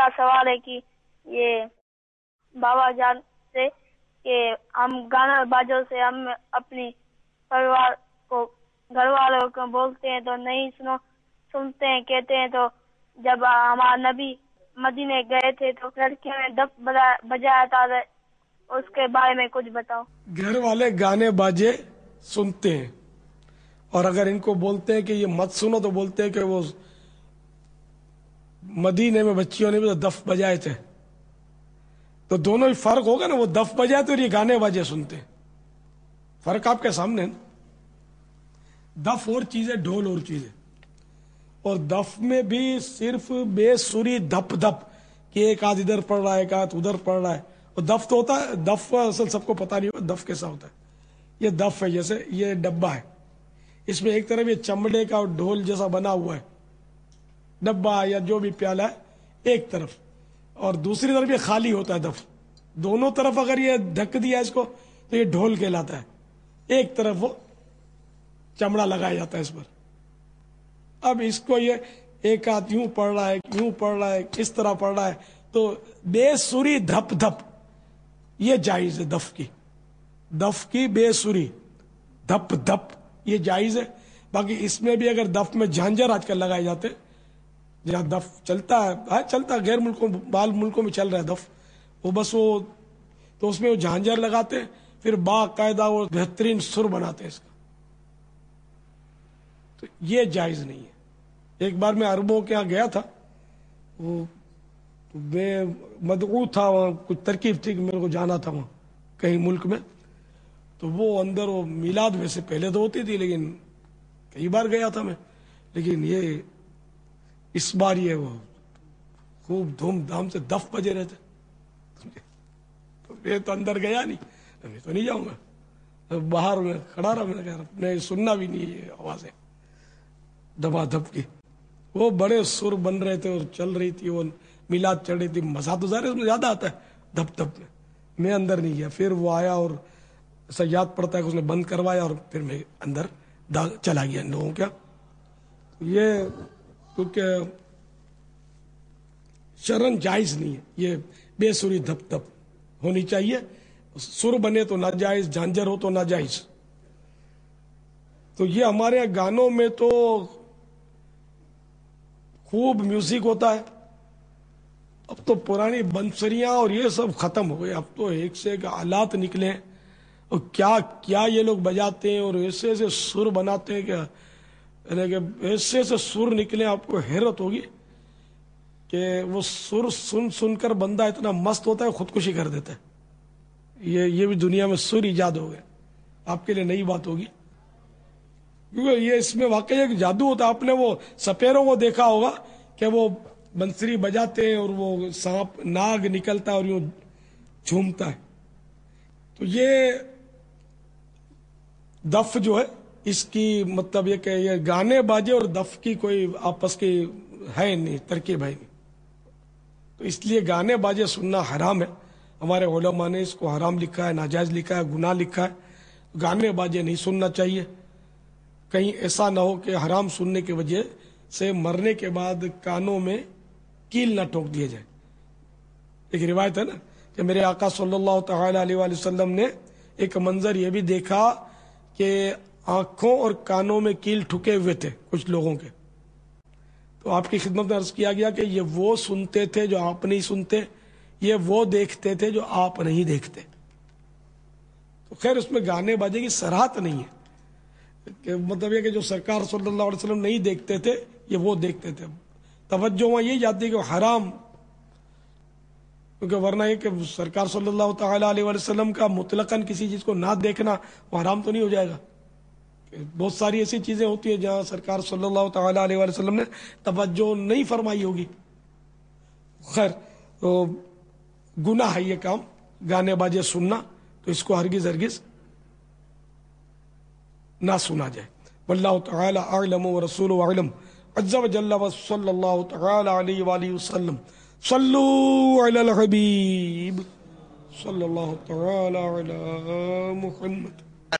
میرا سوال ہے کہ یہ بابا جان سے کہ ہم گانا باجوں سے ہم اپنی پریوار کو گھر والوں کو بولتے ہیں تو نہیں سنتے ہیں کہتے ہیں، تو جب ہمارا نبی مدینے گئے تھے تو لڑکیوں نے دف بجایا تھا، اس کے بارے میں کچھ بتاؤ۔ گھر والے گانے باجے سنتے ہیں اور اگر ان کو بولتے ہیں کہ یہ مت سنو تو بولتے ہیں کہ وہ مدینے میں بچیوں نے بھی تو دف بجائے تھے، تو دونوں ہی فرق ہوگا نا، وہ دف بجائے تو یہ گانے باجے سنتے ہیں، فرق آپ کے سامنے ہے نا۔ دف اور چیز ہے، ڈھول اور چیز ہے، اور دف میں بھی صرف بے سری دھپ دھپ کہ ایک آدھ ادھر پڑ رہا ہے ایک آدھ ادھر پڑ رہا ہے، اور دف تو ہوتا ہے، دف اصل سب کو پتا نہیں ہوتا دف کیسا ہوتا ہے۔ یہ دف ہے، جیسے یہ ڈبہ ہے، اس میں ایک طرف یہ چمڑے کا ڈھول جیسا بنا ہوا ہے ڈبہ یا جو بھی پیالہ ہے ایک طرف، اور دوسری طرف یہ خالی ہوتا ہے دف، دونوں طرف اگر یہ ڈھک دیا اس کو تو یہ ڈھول کہلاتا ہے، ایک طرف وہ چمڑا لگایا جاتا ہے اس پر۔ اب اس کو یہ ایک آدھ یوں پڑ رہا ہے یوں پڑ رہا ہے اس طرح پڑ رہا ہے تو بے سری دھپ دھپ یہ جائز ہے، دف کی بے سری دھپ دھپ یہ جائز ہے۔ باقی اس میں بھی اگر دف میں جھانجر آج کل لگائے جاتے، جہاں دف چلتا ہے چلتا غیر ملکوں بال ملکوں میں چل رہا ہے دف، وہ بس وہ تو اس میں وہ جھانجر لگاتے پھر باقاعدہ وہ بہترین سر بناتے ہیں اس کا، تو یہ جائز نہیں ہے۔ ایک بار میں عربوں کے یہاں گیا تھا، وہ میں مدعو تھا، وہاں کچھ ترکیب تھی کہ میرے کو جانا تھا وہاں کہیں ملک میں، تو وہ اندر وہ میلاد ویسے پہلے تو ہوتی تھی لیکن کئی بار گیا تھا میں، لیکن یہ اس بار یہ وہ خوب دھوم دھام سے دف بجے رہتے، تو میں تو اندر گیا نہیں، میں تو نہیں جاؤں گا، باہر میں کھڑا رہا، میں نے کہا میں سننا بھی نہیں یہ آوازیں دبا دھپ کی۔ وہ بڑے سر بن رہے تھے اور چل رہی تھی، وہ میلاد چڑھ رہی تھی، مزہ تو ظاہر اس میں زیادہ آتا ہے دھپ دھپ میں اندر نہیں گیا۔ پھر وہ آیا اور ایسا یاد پڑتا ہے کہ اس نے بند کروایا اور پھر میں اندر چلا گیا ان لوگوں کیا۔ یہ کیونکہ شرن جائز نہیں ہے، یہ بے سری دھپ دھپ ہونی چاہیے، سر بنے تو ناجائز، جھانجر ہو تو ناجائز۔ تو یہ ہمارے گانوں میں تو خوب میوزک ہوتا ہے، اب تو پرانی بنسریاں اور یہ سب ختم ہو گئے، اب تو ایک سے ایک آلات نکلے ہیں، اور کیا کیا یہ لوگ بجاتے ہیں اور ایسے ایسے سر بناتے ہیں کہ ایسے ایسے سر نکلے، آپ کو حیرت ہوگی کہ وہ سر سن سن کر بندہ اتنا مست ہوتا ہے خودکشی کر دیتا ہے۔ یہ بھی دنیا میں سر ایجاد ہو گئے، آپ کے لیے نئی بات ہوگی، کیونکہ یہ اس میں واقعی ایک جادو ہوتا ہے۔ آپ نے وہ سپیروں کو دیکھا ہوگا کہ وہ بنسری بجاتے ہیں اور وہ سانپ ناگ نکلتا ہے اور یوں جھومتا ہے، تو یہ دف جو ہے اس کی مطلب یہ کہ یہ گانے باجے اور دف کی کوئی آپس کی ہے نہیں، ترکیب ہے نہیں، تو اس لیے گانے باجے سننا حرام ہے۔ ہمارے علماء نے اس کو حرام لکھا ہے، ناجائز لکھا ہے، گناہ لکھا ہے، گانے باجے نہیں سننا چاہیے۔ کہیں ایسا نہ ہو کہ حرام سننے کی وجہ سے مرنے کے بعد کانوں میں کیل نہ ٹھوک دیے جائے۔ ایک روایت ہے نا کہ میرے آقا صلی اللہ تعالی علیہ وآلہ وسلم نے ایک منظر یہ بھی دیکھا کہ آنکھوں اور کانوں میں کیل ٹھکے ہوئے تھے کچھ لوگوں کے، تو آپ کی خدمت میں عرض کیا گیا کہ یہ وہ سنتے تھے جو آپ نہیں سنتے، یہ وہ دیکھتے تھے جو آپ نہیں دیکھتے۔ تو خیر اس میں گانے باجے کی صراحت نہیں ہے، کہ مطلب یہ کہ جو سرکار صلی اللہ علیہ وسلم نہیں دیکھتے تھے یہ وہ دیکھتے تھے۔ توجہ وہاں یہی جاتی ہے کہ حرام، کیونکہ ورنہ یہ کہ سرکار صلی اللہ تعالی علیہ وسلم کا مطلقاً کسی چیز کو نہ دیکھنا وہ حرام تو نہیں ہو جائے گا۔ بہت ساری ایسی چیزیں ہوتی ہیں جہاں سرکار صلی اللہ تعالی علیہ وسلم نے توجہ نہیں فرمائی ہوگی، خیر تو گناہ ہے یہ کام گانے باجے سننا، تو اس کو ہرگز ہرگز نہ سنا جائے۔ واللہ تعالی اعلم ورسولہ اعلم عز وجل وصلی اللہ تعالی علیہ وآلہ وسلم۔ صلو علی الحبیب صلی اللہ تعالی علی محمد۔